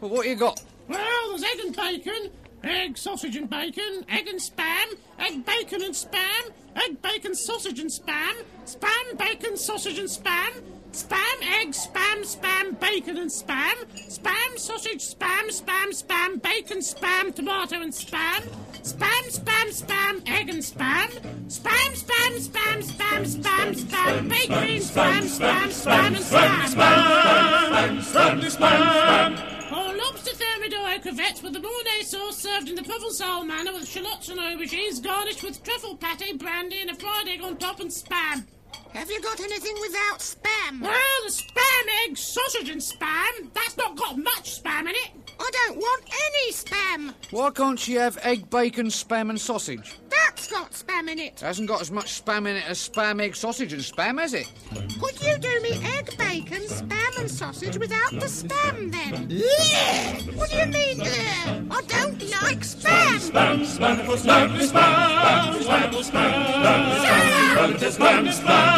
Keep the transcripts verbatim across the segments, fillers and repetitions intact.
Well, what you got? Well, there's egg and bacon, egg, sausage and bacon, egg and spam, egg, bacon and spam, egg, bacon, sausage and spam, spam, bacon, sausage and spam, spam, egg, spam, spam, bacon and spam, spam, sausage, spam, spam, spam, bacon, spam, tomato and spam, spam, spam, spam, egg and spam, spam, spam, spam, spam, spam, spam, baked beans, spam, spam, spam, and spam. Spam, spam, spam. Or lobster thermidor crevettes with the bolognese sauce served in the Provençal manner with shallots and aubergines garnished with truffle pate, brandy and a fried egg on top and spam. Have you got anything without spam? Well, the spam, egg, sausage and spam. That's not got much spam in it. I don't want any spam. Why can't you have egg, bacon, spam and sausage? That's got spam in it. It hasn't got as much spam in it as spam, egg, sausage and spam, has it? Could you do me egg, bacon, spam and sausage without the spam, then? Yeah! What do you mean, yeah? I don't like spam! Spam, spam, spam, spam, spam, spam, spam, spam,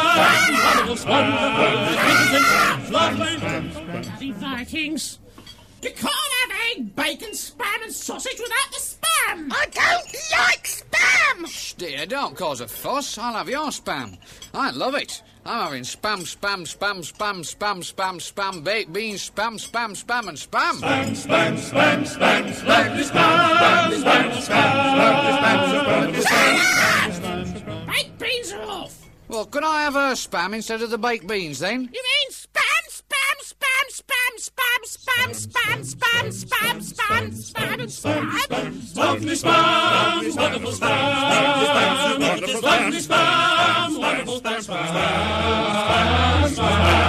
spam, Bloody Vikings. You can't have egg, bacon, spam and sausage without the spam. I don't like spam! Shh, dear, don't cause a fuss. I'll have your spam. I love it. I'm having spam, spam, spam, spam, spam, spam, spam, baked beans, spam, spam, spam, and spam. Spam, spam, spam, spam, spam, spam, spam, spam, spam, spam. Baked beans are off. Well, can I have her spam instead of the baked beans, then? You mean spam, spam, spam, spam, spam, spam, spam, spam, spam, spam, and spam? Lovely spam, wonderful spam, wonderful spam, wonderful spam, spam, spam, spam, spam.